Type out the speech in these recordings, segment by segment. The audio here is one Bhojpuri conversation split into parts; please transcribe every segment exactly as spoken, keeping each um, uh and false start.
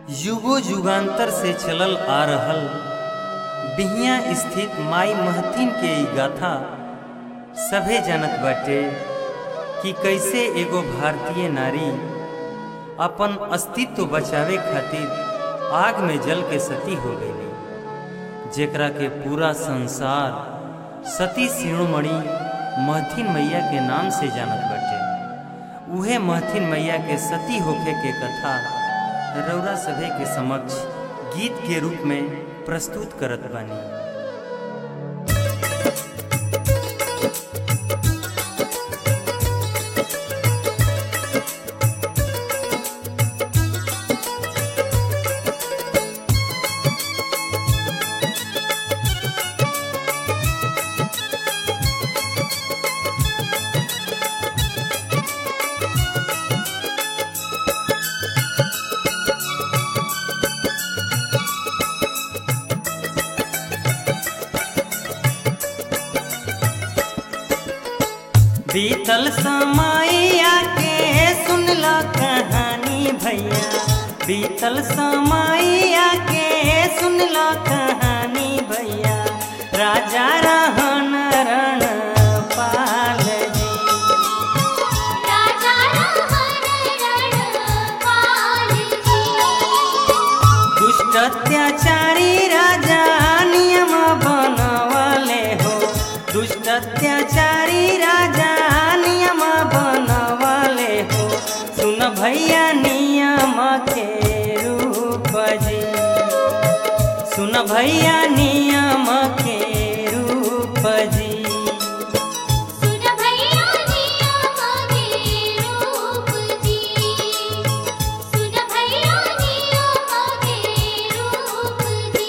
युगो युगांतर से चलल आ रहल बिहिया स्थित माई महथिन के ई गाथा सभे जानत बाटे कि कैसे एगो भारतीय नारी अपन अस्तित्व बचावे खातिर आग में जल के सती हो गई, जेकरा के पूरा संसार सती शिरोमणि महथिन मैया के नाम से जानत बाटे। उहे महथिन मैया के सती होखे के कथा रौरा सभे के समक्ष गीत के रूप में प्रस्तुत करत बानी। बीतल समैया के सुनला कहानी भैया, बीतल समैया के सुनला कहानी भैया, राजा रहन रण पाल जी, राजा रहन रण पाल जी, दुष्ट अत्याचारी राजा नियम बनवले हो, दुष्ट अत्याचारी राजा नियम बनवले हो, सुन भैया नियम के रूप जी, सुन भैया नियम के रूप जी, सुन भैया नियम के रूप जी, सुन भैया नियम के रूप जी।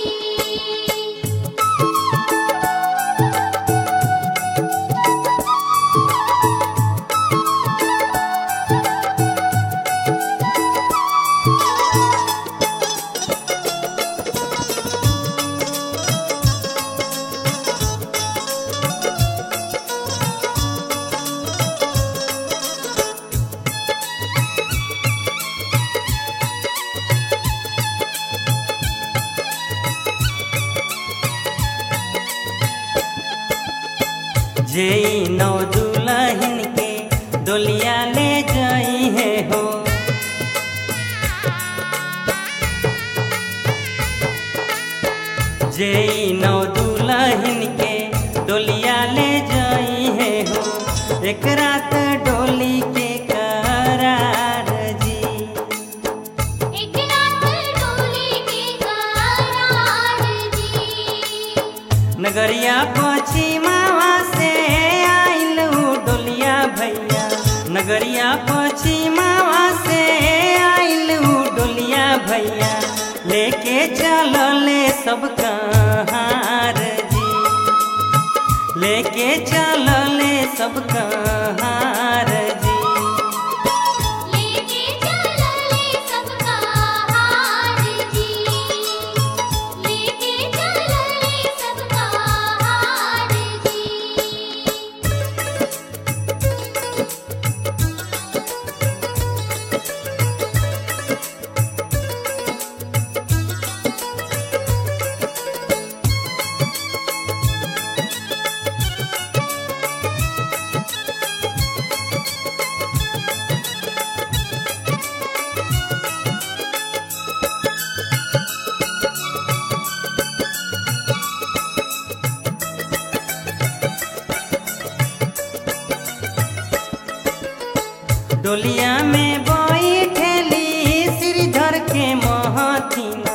जेई नौ दुल्हन के डोलिया ले जाई है हो, जेई नौ दुल्हन के डोलिया ले जाई है हो, एक रात डोली के करार जी, एक रात डोली के करार जी, नगरिया पश्चिमावा से आइल उ डोलिया भैया, नगरिया पश्चिमावा से आइल उ डोलिया भैया, लेके चलले सब कहार जी, लेके चलले सब कहार जी, लेके चलले सबका हार जी, लेके चलले सबका हार जी। डोलिया में बैठेली श्रीधर के महथिना,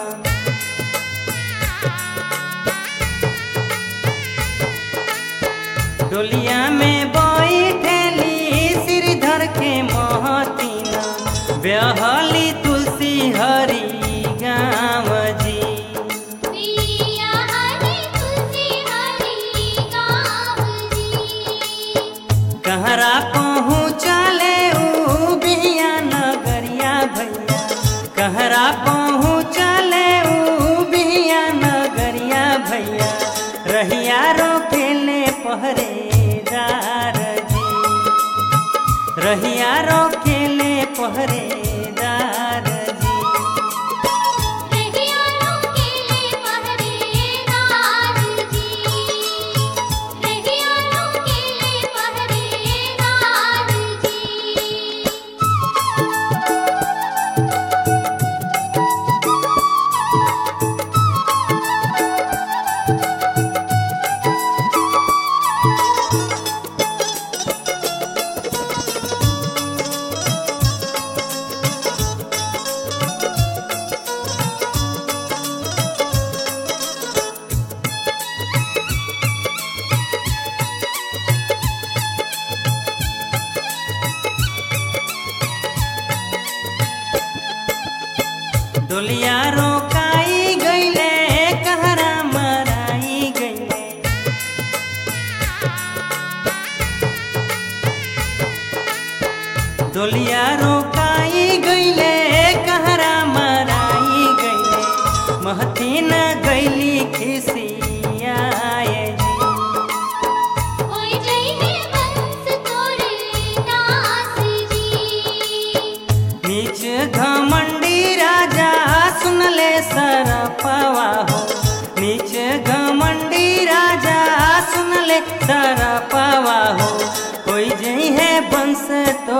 डोलिया में बैठेली श्रीधर के महथिना, ब्याहली तुलसी हरि गाँव जी, पिया हरि तुलसी हरि गाँव जी, कहरा पहुँचले उ बिहिया नगरिया भैया, कहरा पहुँचले उ बिहिया नगरिया भैया, रहिया रोकेले पहरेदार जी, रहिया रोकेले पहरेदार जी, डोलिया रोकाई गईले कहरा मराई गईले डोलिया रोकाई गईले कहरा मराई गईले महती न गईली खिसियाए जी होई जइहे वंश तोरे नास जी नीच घमंडी राजा सुनले सरपवा हो नीच घमंडी राजा सुनले सरपवा हो होई जइहे वंश